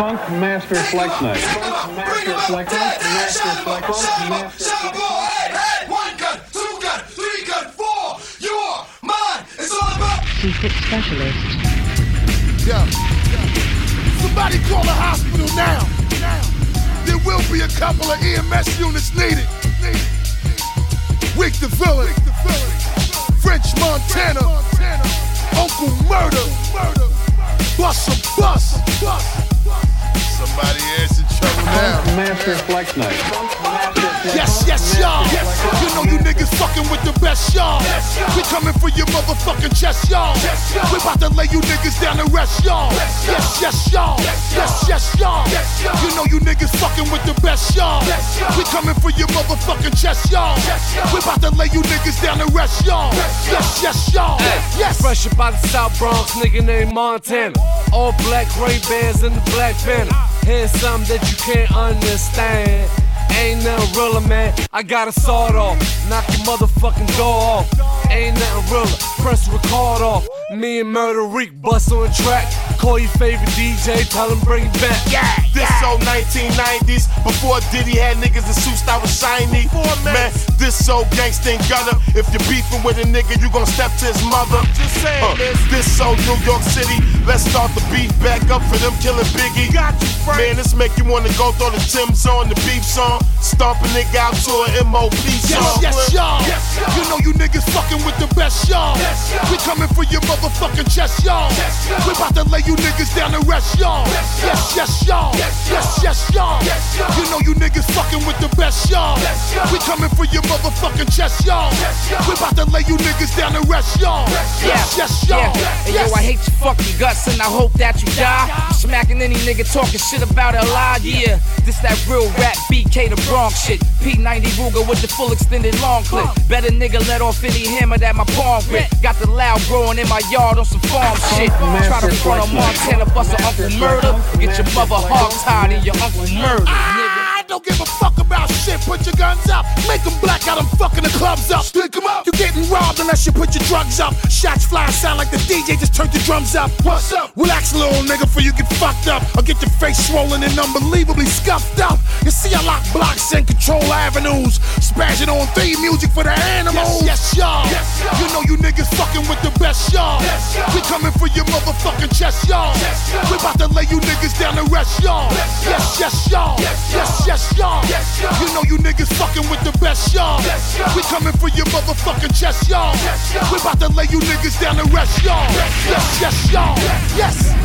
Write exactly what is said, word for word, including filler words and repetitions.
Funk Master Flex Night. Funk Master Flex Night. Master Flex Night. Master Flex Night. One gun, two gun, three gun, four. You're mine. It's all about Secret Specialist. Yeah. Somebody call the hospital now. There will be a couple of E M S units needed. Wake the villain. French Montana. Uncle Murder. Bust a bus. Somebody is in trouble now. Funk Master Flex Night. Yes, yes, y'all. You know you niggas fucking with the best, y'all. We coming for your motherfucking chest, y'all. We about to lay you niggas down to rest, y'all. Yes, yes, y'all. Yes, yes, y'all. You know you niggas fucking with the best, y'all. We coming for your motherfucking chest, y'all. We about to lay you niggas down to rest, y'all. Yes, yes, y'all. Yes. Fresh up out the South Bronx, nigga named Montana. All black Ray-Bans and the Black Phantom. Here's something that you can't understand. Ain't nothing realer, man. I got a sawed off. Knock your motherfucking door off. Ain't nothing realer. Press record off. Me and Murder Reek bust on track. Call your favorite D J, tell him bring it back. Yeah, this old nineteen nineties, before Diddy had niggas in suits that was shiny. Man, this so gangsta and gutter. If you're beefing with a nigga, you gon' step to his mother. Just saying, uh, this. This so New York City. Let's start the beef back up for them killing Biggie. Got you, Frank. Man, this make you wanna go throw the Tim's on the beef song. Stomp a nigga out to an M O P song. Yes, yes, y'all. Yes, y'all. You know you niggas fucking with the best, y'all. Yes, we coming for your motherfucking chest, y'all. Yes, we about to lay you niggas down to rest, y'all. Yes, yes, y'all. Yes, yes, y'all. You know you niggas fucking with the best, y'all. We coming for your motherfucking chest, y'all. We about to lay you niggas down to rest, y'all. Yes, yes, y'all. Hey, yo, I hate your fucking guts and I hope that you die. I'm smacking any nigga talking shit about a lie, yeah. This that real rap B K the Bronx shit. P ninety Ruger with the full extended long clip. Better nigga let off any hammer that my palm grip. Got the loud growing in my yard on some farm shit. Try to front on Montana, bust a Uncle Murder. Get your mother hog tied in your Uncle Murder, nigga. I don't give a fuck about shit. Put your guns up. Make them black out. I'm fucking the clubs up. Stick 'em up. You getting robbed unless you put your drugs up. Shots fly, sound like the D J just turned the drums up. What's up? Relax, little nigga, before you get fucked up. Or get your face swollen and unbelievably scuffed up. You see, I lock blocks and control avenues. Spazzing on theme music for the animals. Yes, yes, y'all. Yes, you know you niggas fucking with the best, y'all. Yes, we coming for your motherfucking chest, y'all. Yes, we about to lay you niggas down to rest, y'all. Yes, yes, y'all. Yes, yes, yes, y'all. You know you niggas fucking with the best, y'all. We coming for your motherfucking chest, y'all. We about to lay you niggas down to rest, y'all. Yes, yes, y'all. Yes.